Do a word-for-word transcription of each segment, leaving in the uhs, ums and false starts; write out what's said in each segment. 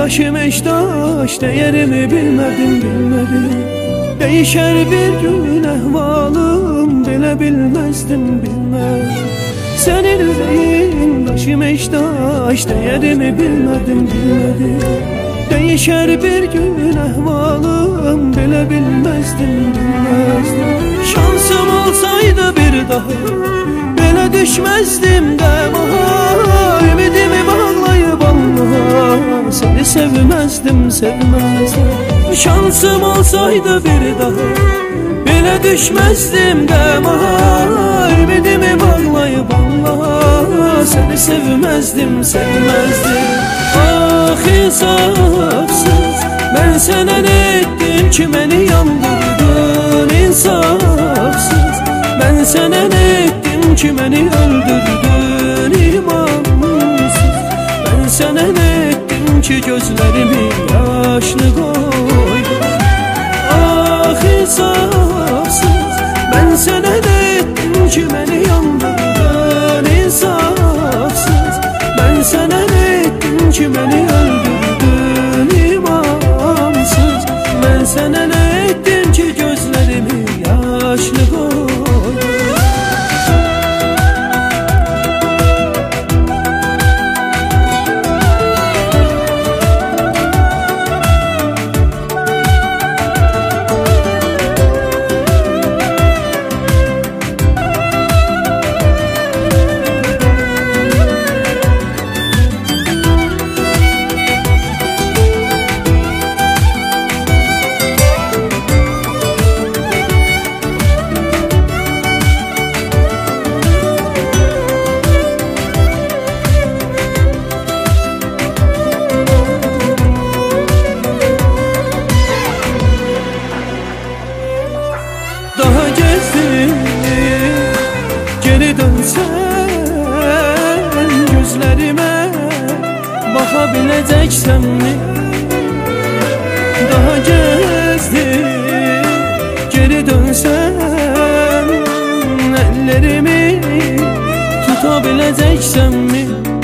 Başım eş taş, değerimi bilmedim bilmedim. Değişer bir gün ehvalım, bile bilmezdim bilmez. Senin yüreğin başım eş taş, değerimi bilmedim bilmedim. Değişer bir gün ehvalım, bile bilmezdim bilmezdim. Şansım olsaydı bir daha böyle düşmezdim de aha. Ümidimi bağlayıp Allah'a seni sevmezdim sevmezdim. Şansım olsaydı bir daha böyle düşmezdim de aha. Ümidimi bağlayıp Allah'a seni sevmezdim sevmezdim. Ah insafsız, ben sana ne ettim ki beni yandırdın? İnsafsız, ben sana ne ettim ki beni öldürdün? İmansız, ben sana ne ettim ki gözlerimi yaşlı koydun? Ah insafsız, ben sana ne ettim ki beni yandırdın? İnsafsız, ben sana ne ettim ki beni öldürdün? İmansız, ben sana ne ettim ki gözlerimi yaşlı koydun? Daha gezdim, geri dönsen gözlerime bakabileceksen mi? Daha gezdim, geri dönsen ellerimi tutabileceksen mi?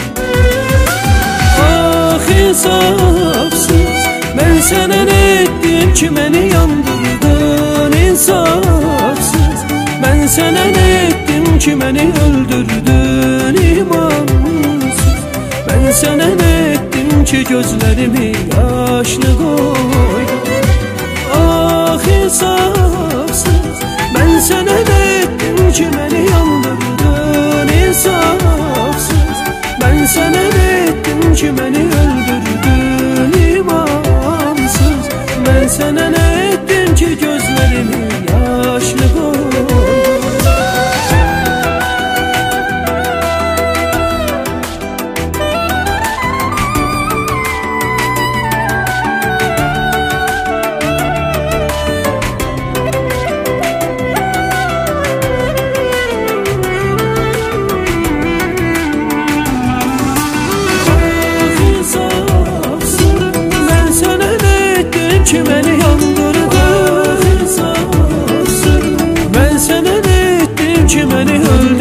Ah insafsız, ben sana ne ettim ki beni yandırdın? İnsafsız, ben sana ne ettim ki beni öldürdün? İmansız, ben sana ne ettim ki gözlerimi yaşlı koydun? Ah insafsız, ben sana ne ettim ki beni yandırdın? İnsafsız, ben sana ne ettim ki beni öldürdün? İmansız, ben sana ne ettim ki gözlerimi yaşlı koydun? Ki beni yandırdın, ben sana ne ettim ki beni öldürdün?